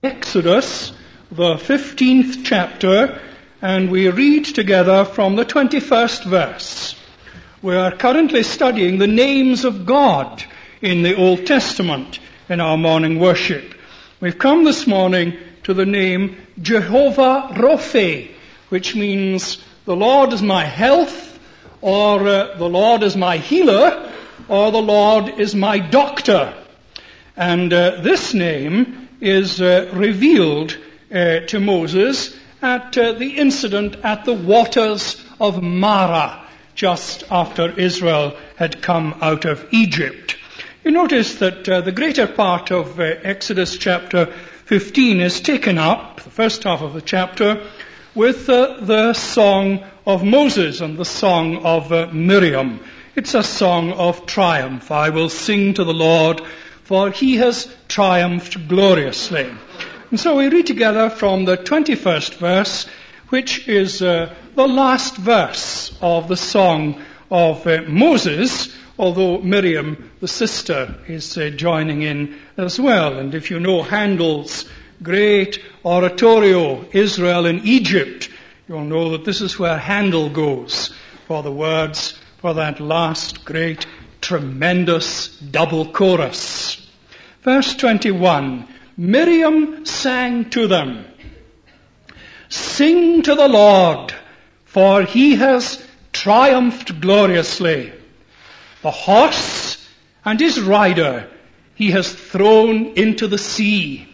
Exodus, the 15th chapter, and we read together from the 21st verse. We are currently studying the names of God in the Old Testament in our morning worship. We've come this morning to the name Jehovah Rophe, which means the Lord is my health, or the Lord is my healer, or the Lord is my doctor. And this name is revealed to Moses at the incident at the waters of Marah, just after Israel had come out of Egypt. You notice that the greater part of Exodus chapter 15 is taken up, the first half of the chapter, with the song of Moses and the song of Miriam. It's a song of triumph. I will sing to the Lord, for he has triumphed gloriously. And so we read together from the 21st verse, which is the last verse of the song of Moses, although Miriam, the sister, is joining in as well. And if you know Handel's great oratorio, Israel in Egypt, you'll know that this is where Handel goes for the words for that last great, tremendous double chorus. Verse 21, Miriam sang to them, "Sing to the Lord, for he has triumphed gloriously. The horse and his rider he has thrown into the sea."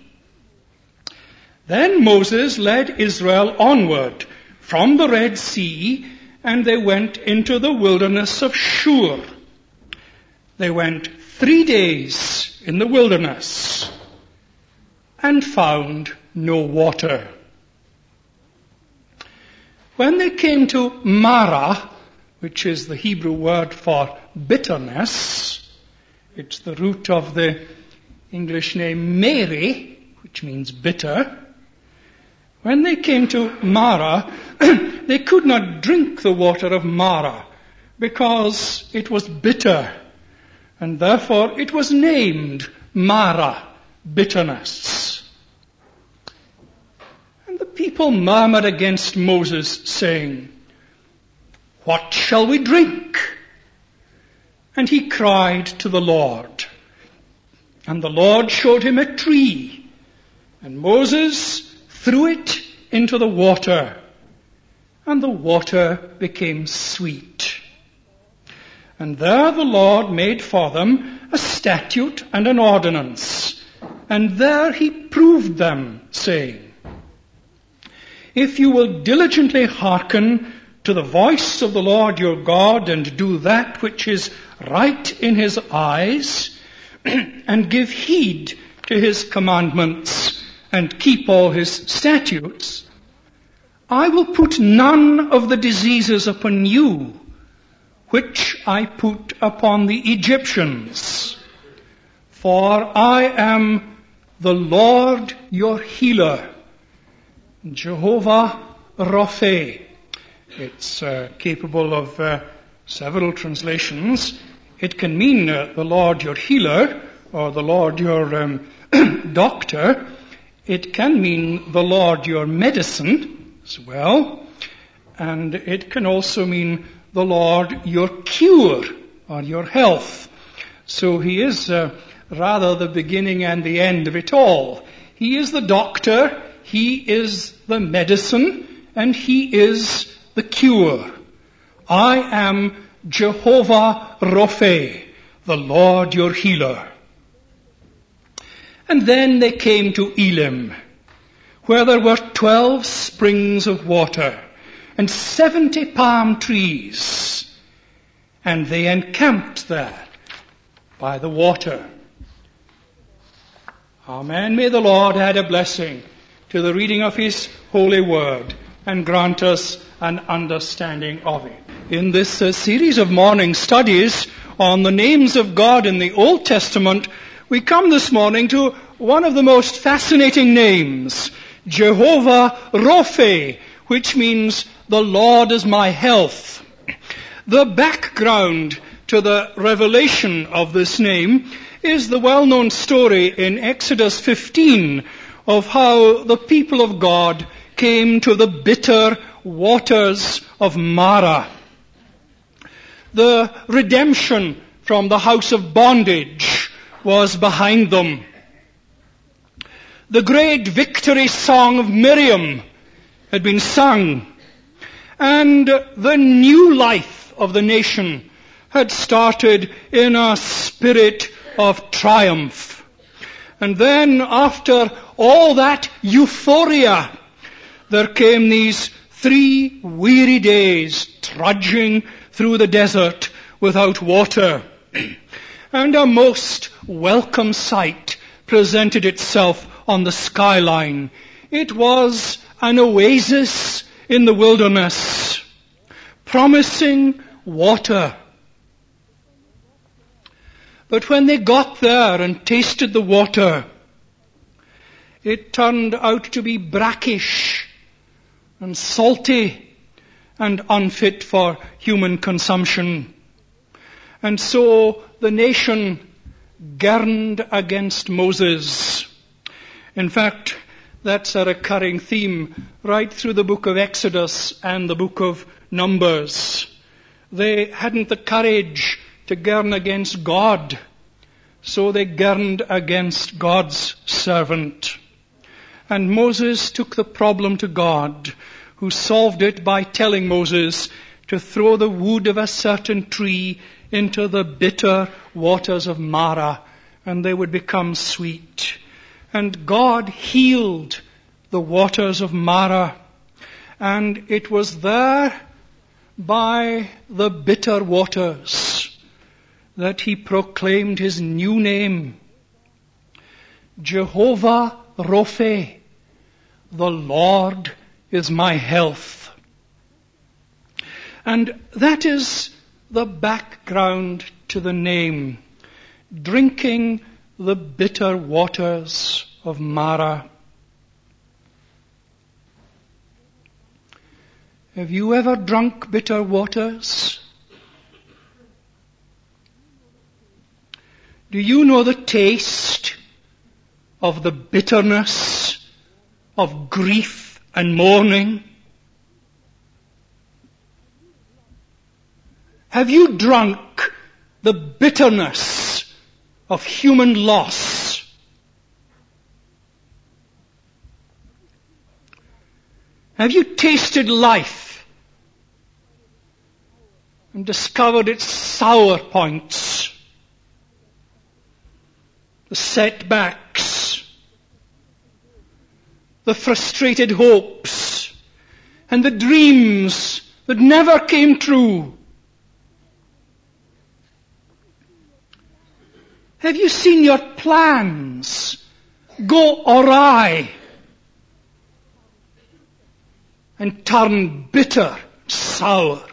Then Moses led Israel onward from the Red Sea, and they went into the wilderness of Shur. They went 3 days in the wilderness and found no water. When they came to Marah, which is the Hebrew word for bitterness, it's the root of the English name Mary, which means bitter. When they came to Marah, they could not drink the water of Marah because it was bitter, and therefore it was named Marah, bitterness. And the people murmured against Moses, saying, "What shall we drink?" And he cried to the Lord. And the Lord showed him a tree, and Moses threw it into the water, and the water became sweet. And there the Lord made for them a statute and an ordinance, and there he proved them, saying, "If you will diligently hearken to the voice of the Lord your God, and do that which is right in his eyes, and give heed to his commandments, and keep all his statutes, I will put none of the diseases upon you, which I put upon the Egyptians. For I am the Lord your healer, Jehovah Rophe." It's capable of several translations. It can mean the Lord your healer, or the Lord your doctor. It can mean the Lord your medicine as well. And it can also mean the Lord your cure, or your health. So he is rather the beginning and the end of it all. He is the doctor, he is the medicine, and he is the cure. I am Jehovah Rophe, the Lord your healer. And then they came to Elim, where there were 12 springs of water and 70 palm trees, and they encamped there by the water. Amen. May the Lord add a blessing to the reading of his holy word and grant us an understanding of it. In this series of morning studies on the names of God in the Old Testament, we come this morning to one of the most fascinating names, Jehovah Rophe, which means the Lord is my health. The background to the revelation of this name is the well-known story in Exodus 15, of how the people of God came to the bitter waters of Marah. The redemption from the house of bondage was behind them. The great victory song of Miriam had been sung, and the new life of the nation had started in a spirit of triumph. And then, after all that euphoria, there came these 3 weary days trudging through the desert without water. And a most welcome sight presented itself on the skyline. It was an oasis in the wilderness, promising water. But when they got there and tasted the water, it turned out to be brackish and salty and unfit for human consumption. And so the nation gurned against Moses. In fact, that's a recurring theme right through the book of Exodus and the book of Numbers. They hadn't the courage to gurn against God, so they gurned against God's servant. And Moses took the problem to God, who solved it by telling Moses to throw the wood of a certain tree into the bitter waters of Marah, and they would become sweet. And God healed the waters of Marah, and it was there by the bitter waters that he proclaimed his new name, Jehovah Rophe, the Lord is my health. And that is the background to the name, drinking the bitter waters of Marah. Have you ever drunk bitter waters? Do you know the taste of the bitterness of grief and mourning? Have you drunk the bitterness of human loss? Have you tasted life and discovered its sour points, the setbacks, the frustrated hopes, and the dreams that never came true? Have you seen your plans go awry and turn bitter, sour?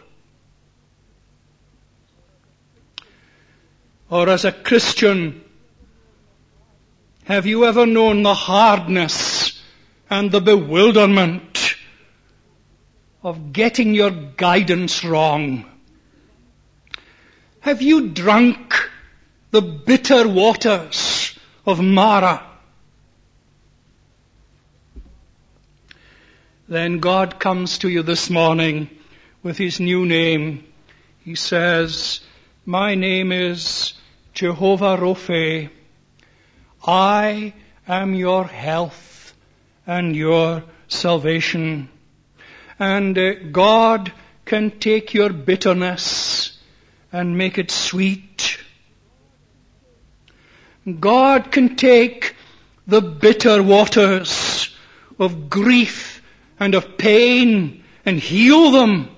Or as a Christian, have you ever known the hardness and the bewilderment of getting your guidance wrong? Have you drunk the bitter waters of Marah? Then God comes to you this morning with his new name. He says, my name is Jehovah Rophe. I am your health and your salvation. And God can take your bitterness and make it sweet. God can take the bitter waters of grief and of pain and heal them.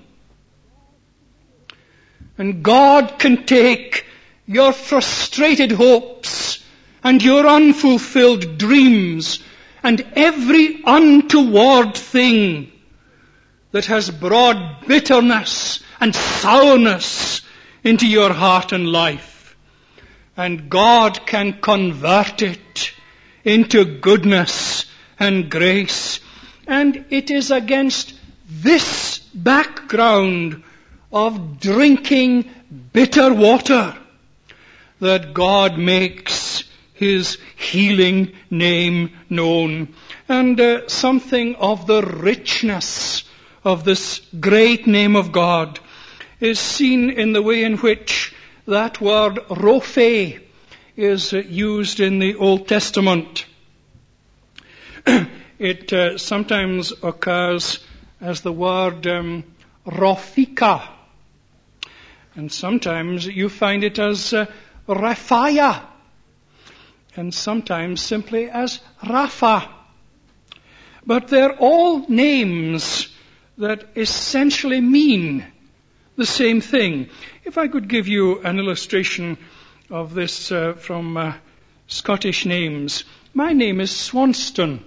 And God can take your frustrated hopes and your unfulfilled dreams and every untoward thing that has brought bitterness and sourness into your heart and life. And God can convert it into goodness and grace. And it is against this background of drinking bitter water that God makes his healing name known. And something of the richness of this great name of God is seen in the way in which that word Rophe is used in the Old Testament. It sometimes occurs as the word Rophika. And sometimes you find it as Raphiah. And sometimes simply as Rapha. But they're all names that essentially mean the same thing. If I could give you an illustration of this from Scottish names. My name is Swanston.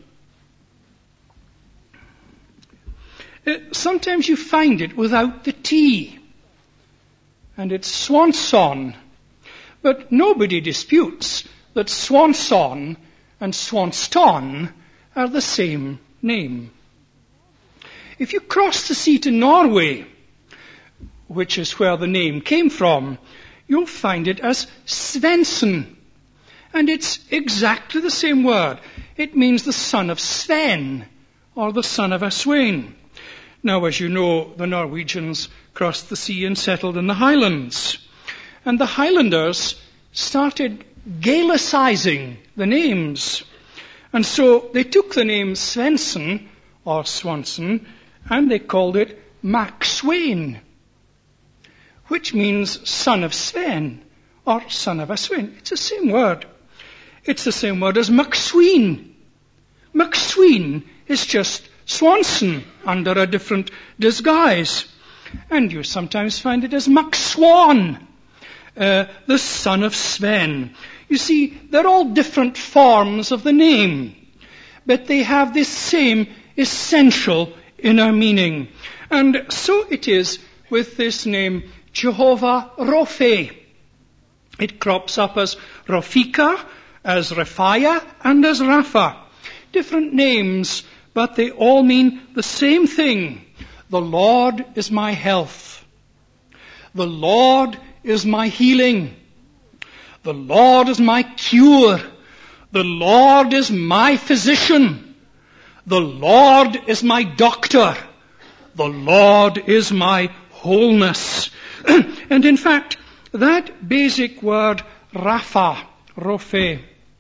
Sometimes you find it without the T. And it's Swanson. But nobody disputes that Swanson and Swanston are the same name. If you cross the sea to Norway, which is where the name came from, you'll find it as Svensson. And it's exactly the same word. It means the son of Sven, or the son of Aswain. Now, as you know, the Norwegians crossed the sea and settled in the Highlands. And the Highlanders started Gaelicizing the names. And so they took the name Svensson, or Swanson, and they called it Maxwain, which means son of Sven, or son of Aswain. It's the same word. It's the same word as McSween. McSween is just Swanson under a different disguise. And you sometimes find it as McSwan, the son of Sven. You see, they're all different forms of the name, but they have this same essential inner meaning. And so it is with this name, Jehovah Rophe. It crops up as Rophika, as Raphiah, and as Rapha. Different names, but they all mean the same thing. The Lord is my health. The Lord is my healing. The Lord is my cure. The Lord is my physician. The Lord is my doctor. The Lord is my wholeness. And in fact, that basic word, Rapha, Rophe,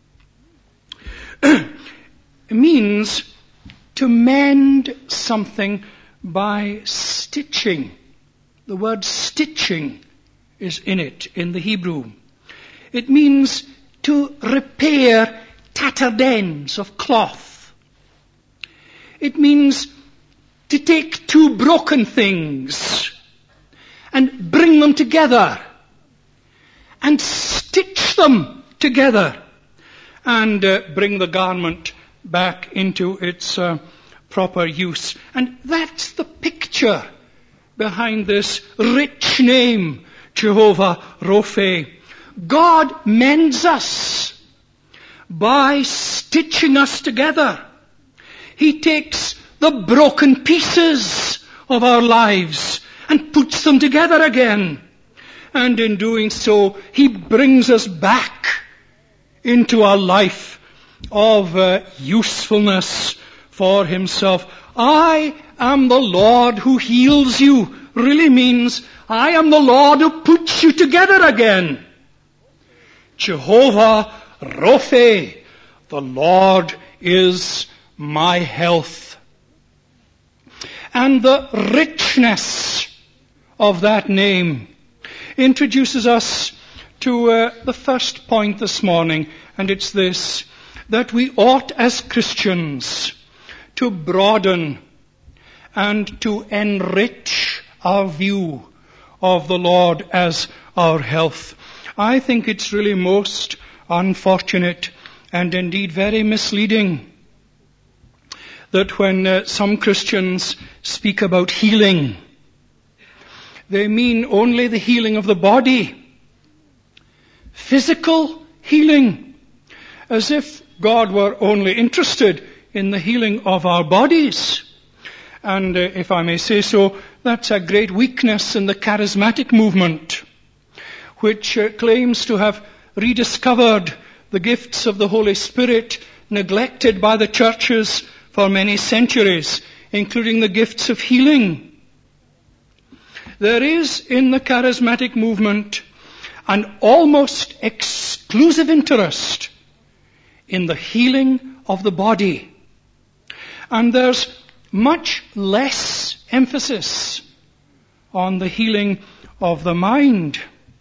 means to mend something by stitching. The word stitching is in it, in the Hebrew. It means to repair tattered ends of cloth. It means to take two broken things and bring them together and stitch them together and bring the garment back into its proper use. And that's the picture behind this rich name, Jehovah Rophe. God mends us by stitching us together. He takes the broken pieces of our lives and puts them together again. And in doing so, He brings us back into a life of usefulness for Himself. I am the Lord who heals you really means I am the Lord who puts you together again. Jehovah Rophe, the Lord is my health. And the richness of that name introduces us to the first point this morning, and it's this, that we ought as Christians to broaden and to enrich our view of the Lord as our health. I think it's really most unfortunate and indeed very misleading that when some Christians speak about healing, they mean only the healing of the body, physical healing, as if God were only interested in the healing of our bodies. And if I may say so, that's a great weakness in the charismatic movement, which claims to have rediscovered the gifts of the Holy Spirit neglected by the churches for many centuries, including the gifts of healing. There is in the charismatic movement an almost exclusive interest in the healing of the body. And there's much less emphasis on the healing of the mind.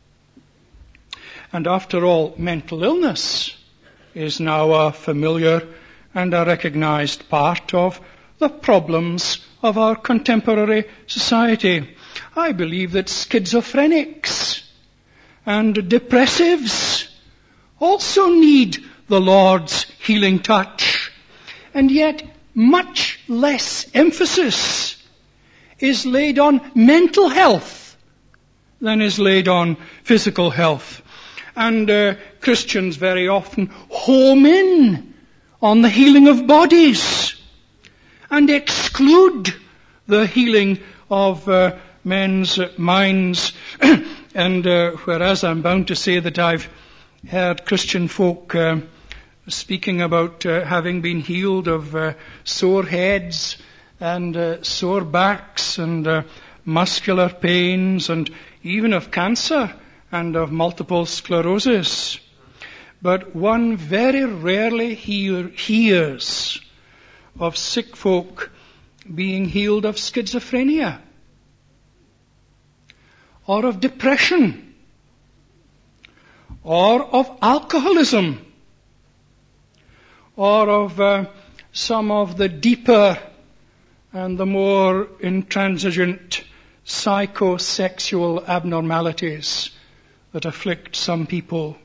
And after all, mental illness is now a familiar and a recognized part of the problems of our contemporary society. I believe that schizophrenics and depressives also need the Lord's healing touch. And yet, much less emphasis is laid on mental health than is laid on physical health. And Christians very often home in on the healing of bodies and exclude the healing of men's minds. And whereas I'm bound to say that I've heard Christian folk speaking about having been healed of sore heads and sore backs and muscular pains and even of cancer and of multiple sclerosis. But one very rarely hears of sick folk being healed of schizophrenia or of depression or of alcoholism or of some of the deeper and the more intransigent psychosexual abnormalities that afflict some people.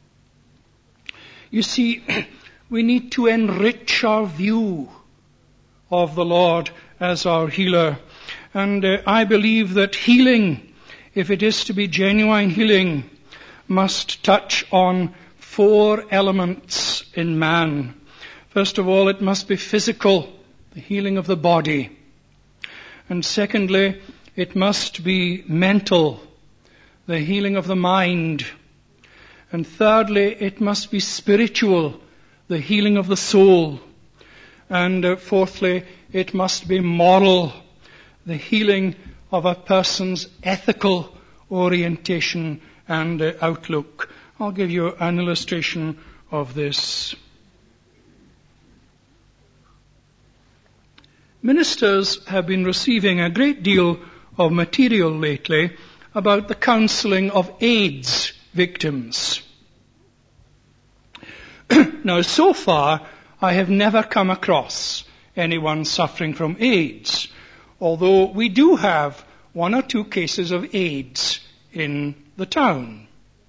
You see, we need to enrich our view of the Lord as our healer. And I believe that healing, if it is to be genuine healing, must touch on 4 elements in man. First of all, it must be physical, the healing of the body. And secondly, it must be mental, the healing of the mind. And thirdly, it must be spiritual, the healing of the soul. And fourthly, it must be moral, the healing of a person's ethical orientation and outlook. I'll give you an illustration of this. Ministers have been receiving a great deal of material lately about the counseling of AIDS victims. Now, so far, I have never come across anyone suffering from AIDS, although we do have 1 or 2 cases of AIDS in the town.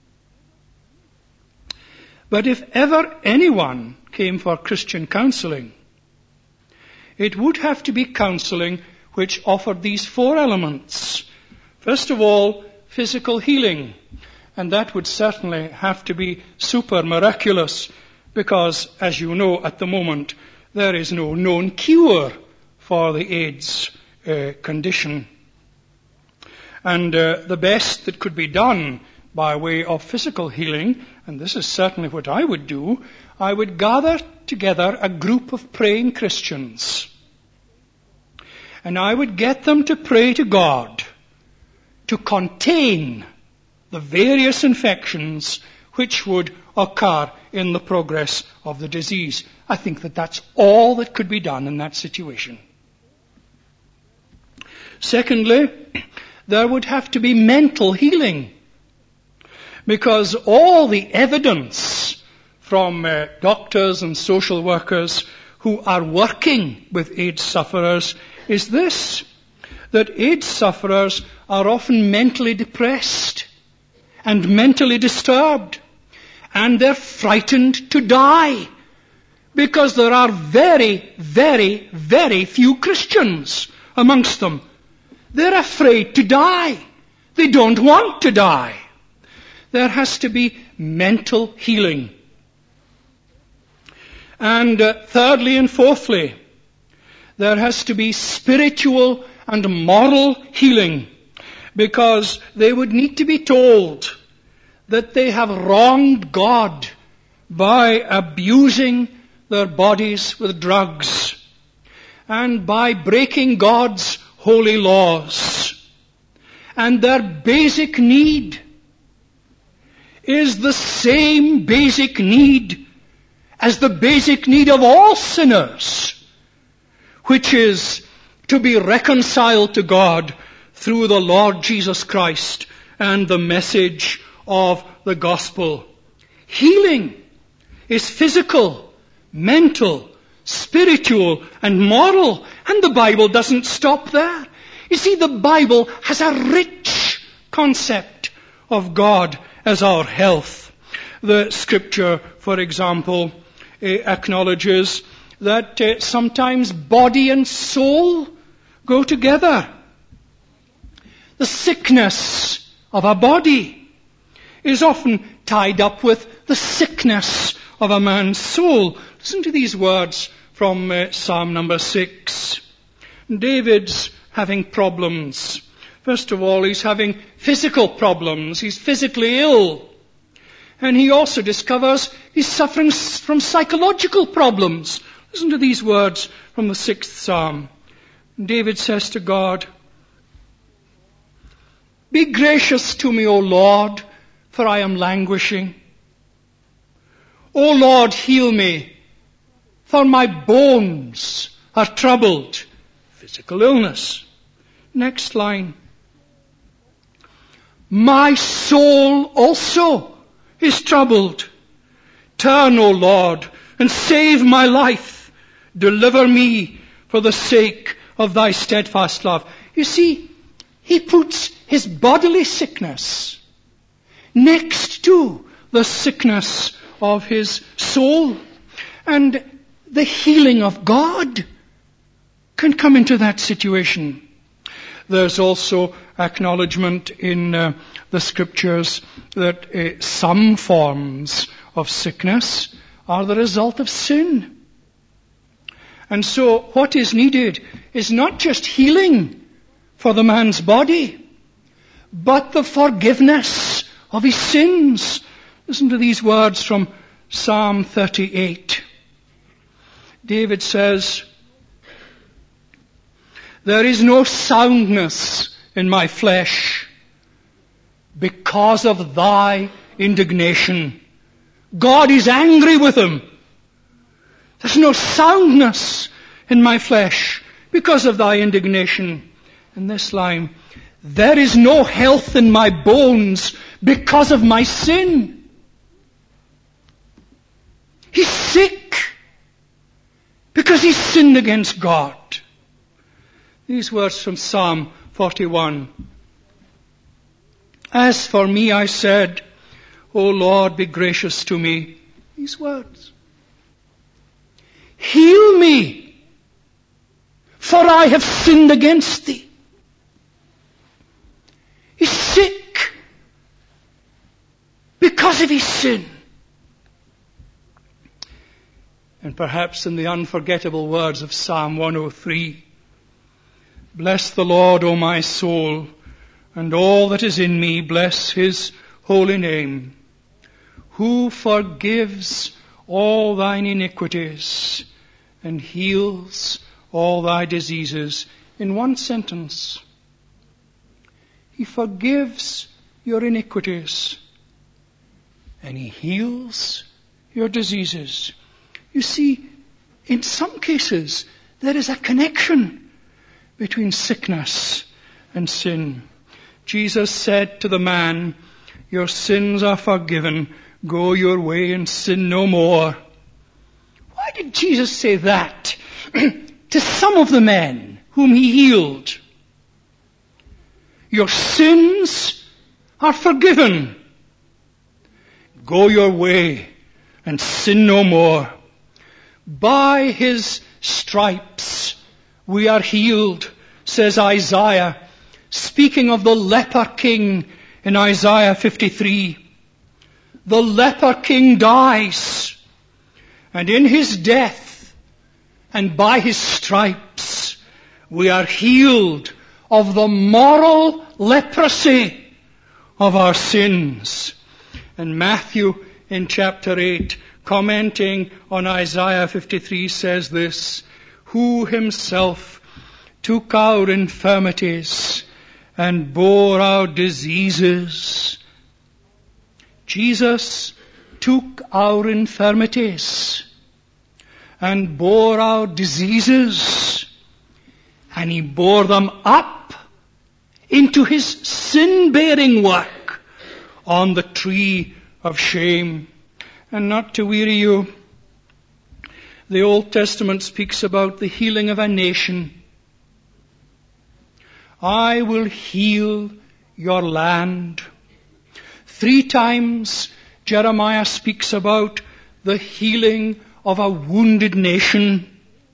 But if ever anyone came for Christian counseling, it would have to be counseling which offered these 4 elements. First of all, physical healing. And that would certainly have to be super miraculous because, as you know, at the moment, there is no known cure for the AIDS condition. And the best that could be done by way of physical healing, and this is certainly what I would do, I would gather together a group of praying Christians. And I would get them to pray to God to contain the various infections which would occur in the progress of the disease. I think that that's all that could be done in that situation. Secondly, there would have to be mental healing, because all the evidence from doctors and social workers who are working with AIDS sufferers is this, that AIDS sufferers are often mentally depressed and mentally disturbed, and they're frightened to die because there are very, very, very few Christians amongst them. They're afraid to die. They don't want to die. There has to be mental healing. And thirdly and fourthly, there has to be spiritual and moral healing, because they would need to be told that they have wronged God by abusing their bodies with drugs and by breaking God's holy laws. And their basic need is the same basic need as the basic need of all sinners, which is to be reconciled to God through the Lord Jesus Christ and the message of the gospel. Healing is physical, mental, spiritual, and moral. And the Bible doesn't stop there. You see, the Bible has a rich concept of God as our health. The Scripture, for example, acknowledges that sometimes body and soul go together. The sickness of a body is often tied up with the sickness of a man's soul. Listen to these words from Psalm number 6. David's having problems. First of all, he's having physical problems. He's physically ill. And he also discovers he's suffering from psychological problems. Listen to these words from the 6th Psalm. David says to God, "Be gracious to me, O Lord, for I am languishing. O Lord, heal me, for my bones are troubled." Physical illness. Next line. "My soul also is troubled. Turn, O Lord, and save my life. Deliver me for the sake of thy steadfast love." You see, he puts his bodily sickness next to the sickness of his soul. And the healing of God can come into that situation. There's also acknowledgement in the Scriptures that some forms of sickness are the result of sin. And so what is needed is not just healing for the man's body, but the forgiveness of his sins. Listen to these words from Psalm 38. David says, "There is no soundness in my flesh because of thy indignation." God is angry with him. There's no soundness in my flesh because of thy indignation. In this line, "There is no health in my bones because of my sin." He's sick because he's sinned against God. These words from Psalm 41. "As for me, I said, O Lord, be gracious to me." These words. "Heal me, for I have sinned against thee." He's sick because of his sin. And perhaps in the unforgettable words of Psalm 103, "Bless the Lord, O my soul, and all that is in me, bless his holy name, who forgives all thine iniquities and heals all thy diseases." In one sentence, he forgives your iniquities and he heals your diseases. You see, in some cases, there is a connection between sickness and sin. Jesus said to the man, "Your sins are forgiven. Go your way and sin no more." Why did Jesus say that to some of the men whom he healed? Your sins are forgiven. Go your way and sin no more. By his stripes we are healed, says Isaiah, speaking of the leper king in Isaiah 53. The leper king dies, and in his death and by his stripes we are healed of the moral leprosy of our sins. And Matthew in chapter 8 commenting on Isaiah 53, says this: who himself took our infirmities and bore our diseases. Jesus took our infirmities and bore our diseases, and he bore them up into his sin-bearing work on the tree of shame. And not to weary you, the Old Testament speaks about the healing of a nation. I will heal your land. 3 times Jeremiah speaks about the healing of a wounded nation,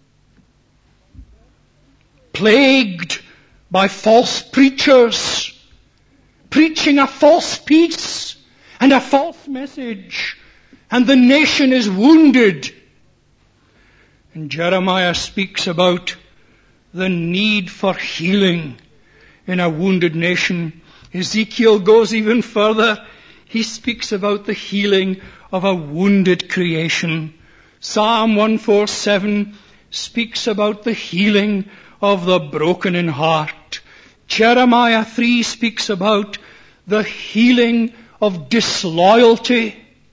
plagued by false preachers, preaching a false peace and a false message, and the nation is wounded. And Jeremiah speaks about the need for healing in a wounded nation. Ezekiel goes even further. He speaks about the healing of a wounded creation. Psalm 147 speaks about the healing of the broken in heart. Jeremiah 3 speaks about the healing of disloyalty.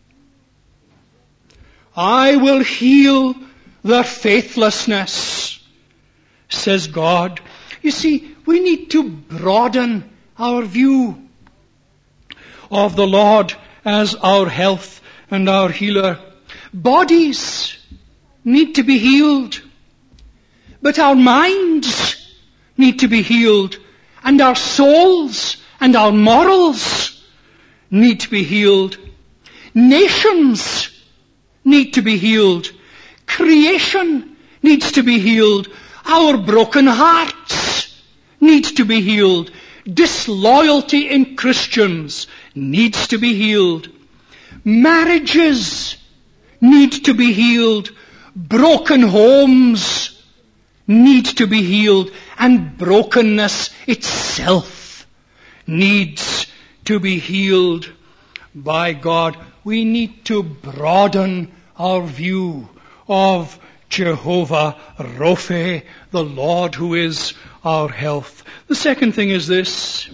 I will heal their faithlessness, says God. You see, we need to broaden our view of the Lord as our health and our healer. Bodies need to be healed, but our minds need to be healed, and our souls and our morals need to be healed. Nations need to be healed. Creation needs to be healed. Our broken hearts need to be healed. Disloyalty in Christians needs to be healed. Marriages need to be healed. Broken homes need to be healed. And brokenness itself needs to be healed by God. We need to broaden our view of Jehovah Rophe, the Lord who is our health. The second thing is this,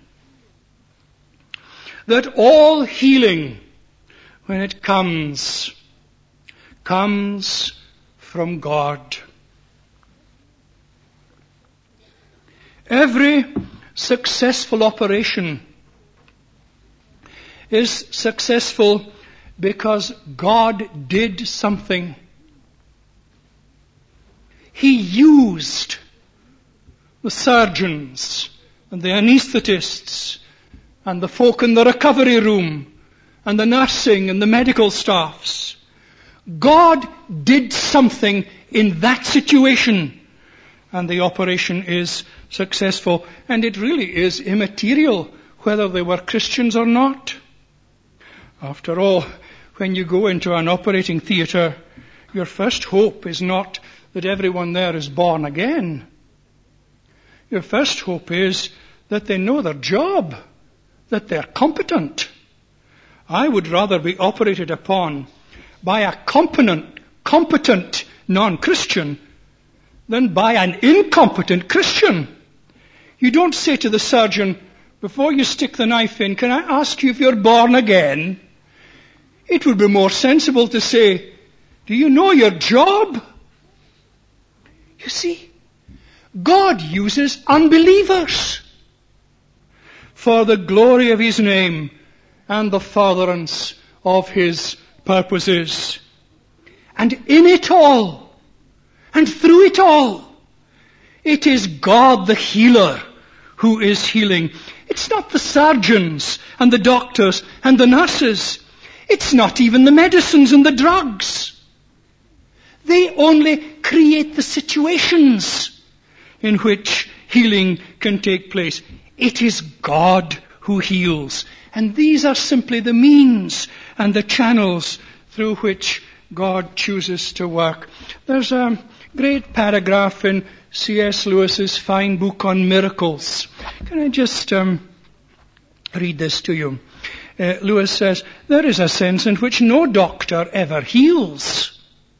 that all healing, when it comes from God. Every successful operation is successful because God did something. He used the surgeons and the anaesthetists and the folk in the recovery room and the nursing and the medical staffs. God did something in that situation, and the operation is successful. And it really is immaterial whether they were Christians or not. After all, when you go into an operating theatre, your first hope is not that everyone there is born again. Your first hope is that they know their job, that they're competent. I would rather be operated upon by a competent non-Christian than by an incompetent Christian. You don't say to the surgeon, before you stick the knife in, can I ask you if you're born again? It would be more sensible to say, do you know your job? You see, God uses unbelievers for the glory of His name and the furtherance of His purposes. And in it all, and through it all, it is God the healer who is healing. It's not the surgeons and the doctors and the nurses. It's not even the medicines and the drugs. They only create the situations in which healing can take place. It is God who heals. And these are simply the means and the channels through which God chooses to work. There's a great paragraph in C.S. Lewis's fine book on miracles. Can I just read this to you? Lewis says, there is a sense in which no doctor ever heals.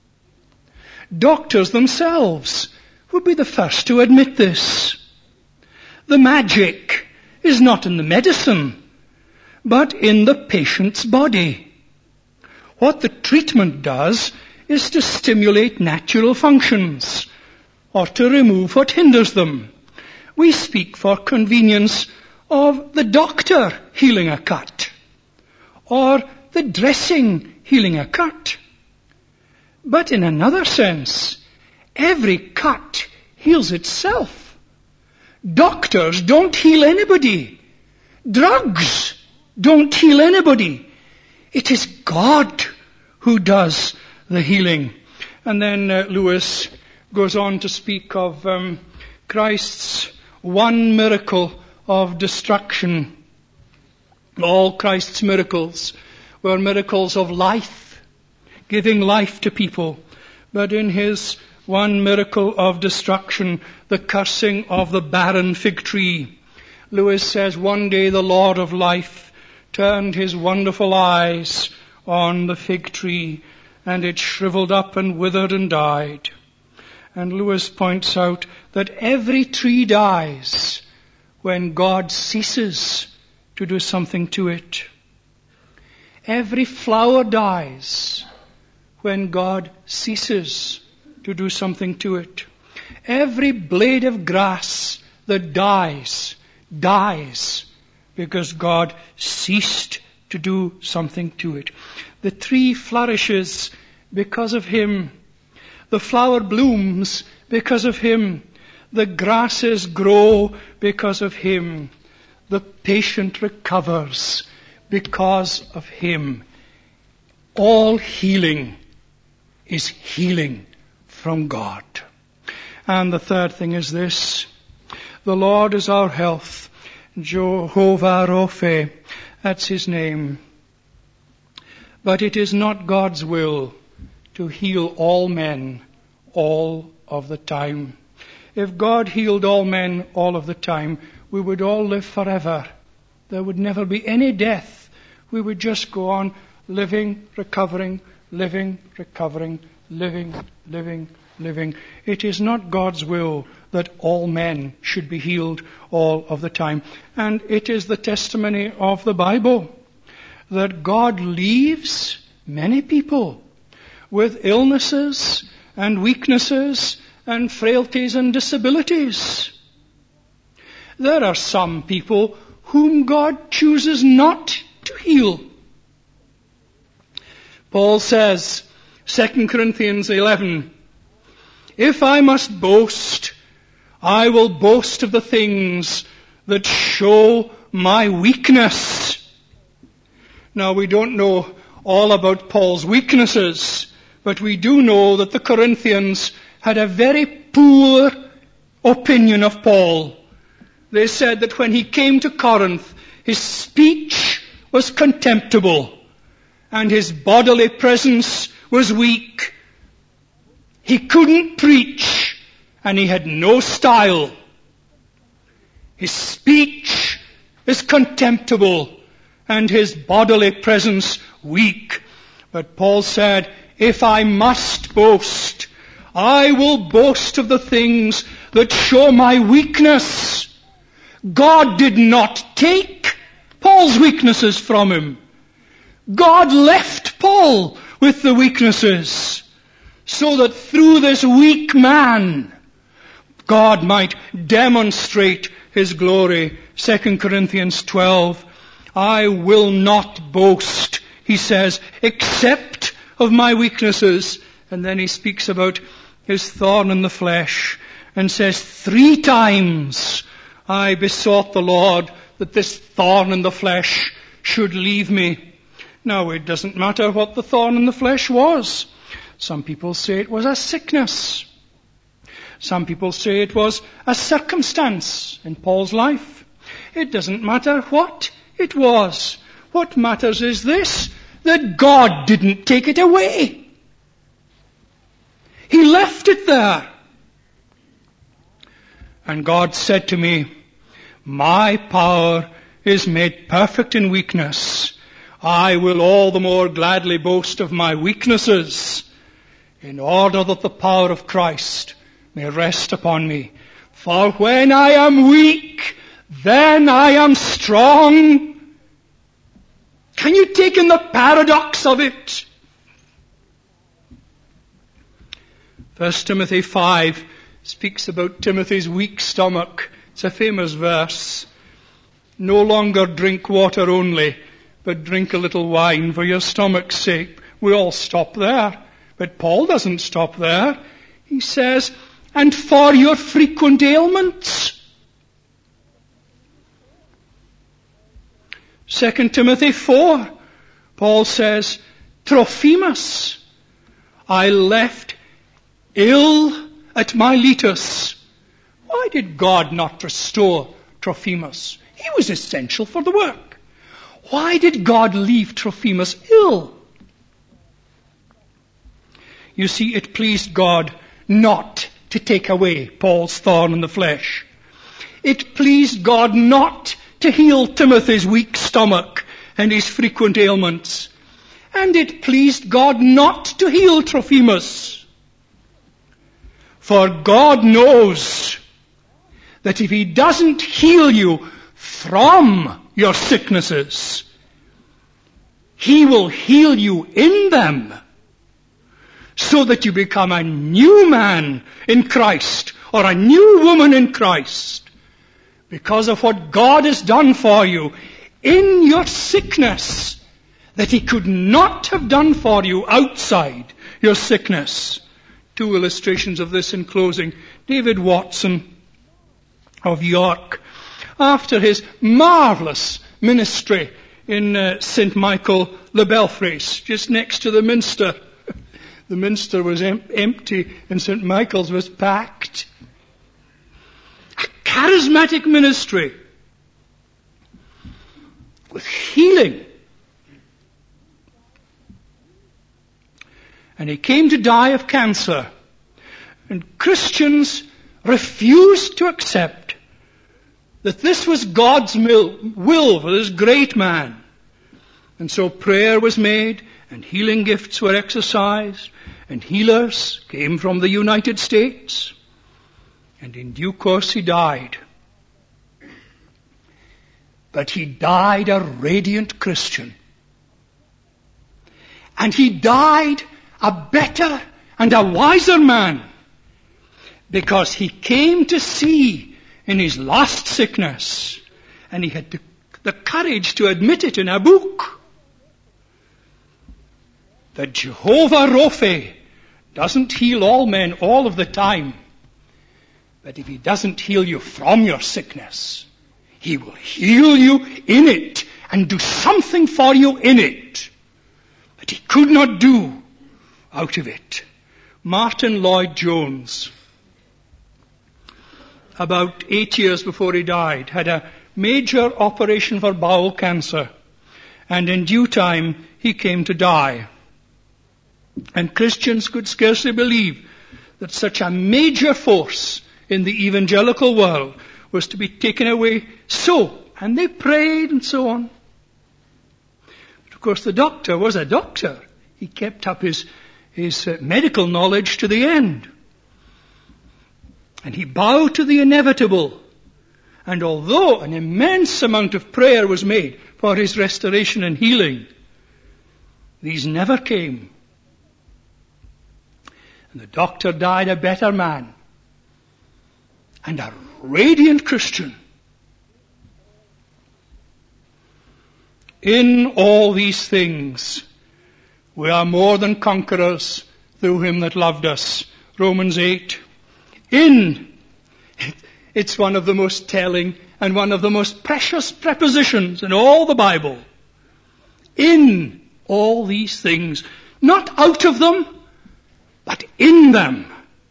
Doctors themselves would be the first to admit this. The magic is not in the medicine, but in the patient's body. What the treatment does is to stimulate natural functions, or to remove what hinders them. We speak for convenience of the doctor healing a cut, or the dressing healing a cut. But in another sense, every cut heals itself. Doctors don't heal anybody. Drugs don't heal anybody. It is God who does the healing. And then Lewis goes on to speak of Christ's one miracle of destruction. All Christ's miracles were miracles of life, giving life to people. But in his one miracle of destruction, the cursing of the barren fig tree, Lewis says, one day the Lord of life turned his wonderful eyes on the fig tree, and it shriveled up and withered and died. And Lewis points out that every tree dies when God ceases to do something to it. Every flower dies when God ceases to do something to it. Every blade of grass that dies because God ceased to do something to it. The tree flourishes because of Him. The flower blooms because of Him. The grasses grow because of Him. The patient recovers because of Him. All healing is healing from God. And the third thing is this: the Lord is our health. Jehovah Rophe, that's His name. But it is not God's will to heal all men all of the time. If God healed all men all of the time, we would all live forever. There would never be any death. We would just go on living, recovering, living, recovering, living, living, living. It is not God's will that all men should be healed all of the time. And it is the testimony of the Bible that God leaves many people with illnesses and weaknesses and frailties and disabilities. There are some people whom God chooses not to heal. Paul says, 2 Corinthians 11, if I must boast, I will boast of the things that show my weakness. Now, we don't know all about Paul's weaknesses, but we do know that the Corinthians had a very poor opinion of Paul. They said that when he came to Corinth, his speech was contemptible and his bodily presence was weak. He couldn't preach and he had no style. His speech is contemptible and his bodily presence weak. But Paul said, if I must boast, I will boast of the things that show my weakness. God did not take Paul's weaknesses from him. God left Paul with the weaknesses so that through this weak man, God might demonstrate His glory. 2 Corinthians 12, I will not boast, he says, except of my weaknesses. And then he speaks about his thorn in the flesh and says, 3 times I besought the Lord that this thorn in the flesh should leave me. Now, it doesn't matter what the thorn in the flesh was. Some people say it was a sickness. Some people say it was a circumstance in Paul's life. It doesn't matter what it was. What matters is this, that God didn't take it away. He left it there. And God said to me, my power is made perfect in weakness. I will all the more gladly boast of my weaknesses, in order that the power of Christ may rest upon me. For when I am weak, then I am strong. Can you take in the paradox of it? 1 Timothy 5 speaks about Timothy's weak stomach. It's a famous verse. No longer drink water only, but drink a little wine for your stomach's sake. We all stop there. But Paul doesn't stop there. He says, and for your frequent ailments. 2 Timothy 4, Paul says, Trophimus, I left ill at Miletus. Why did God not restore Trophimus? He was essential for the work. Why did God leave Trophimus ill? You see, it pleased God not to take away Paul's thorn in the flesh. It pleased God not to heal Timothy's weak stomach and his frequent ailments. And it pleased God not to heal Trophimus. For God knows that if He doesn't heal you from your sicknesses, He will heal you in them, so that you become a new man in Christ or a new woman in Christ because of what God has done for you in your sickness that He could not have done for you outside your sickness. 2 illustrations of this in closing. David Watson of York, after his marvellous ministry in St. Michael le Belfries, just next to the minster. The minster was empty and St. Michael's was packed. A charismatic ministry with healing. And he came to die of cancer. And Christians refused to accept that this was God's will for this great man. And so prayer was made, and healing gifts were exercised, and healers came from the United States. And in due course he died. But he died a radiant Christian. And he died a better and a wiser man, because he came to see in his last sickness, and he had the courage to admit it in a book, that Jehovah Rophe doesn't heal all men all of the time, but if He doesn't heal you from your sickness, He will heal you in it and do something for you in it that He could not do out of it. Martin Lloyd-Jones, about 8 years before he died, had a major operation for bowel cancer, and in due time he came to die. And Christians could scarcely believe that such a major force in the evangelical world was to be taken away so. And they prayed and so on. But of course the doctor was a doctor. He kept up his medical knowledge to the end. And he bowed to the inevitable. And although an immense amount of prayer was made for his restoration and healing, these never came. And the doctor died a better man and a radiant Christian. In all these things, we are more than conquerors through Him that loved us. Romans 8. It's one of the most telling and one of the most precious prepositions in all the Bible. In all these things. Not out of them, but in them.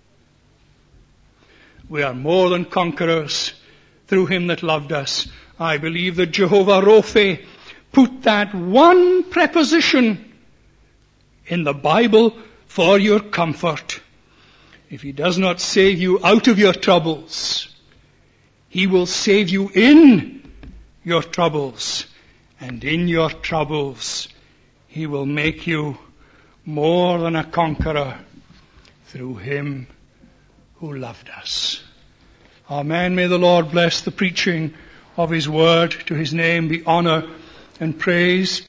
We are more than conquerors through Him that loved us. I believe that Jehovah Rophe put that one preposition in the Bible for your comfort. If He does not save you out of your troubles, He will save you in your troubles. And in your troubles, he will make you more than a conqueror through him who loved us. Amen. May the Lord bless the preaching of his word. To his name be honor and praise.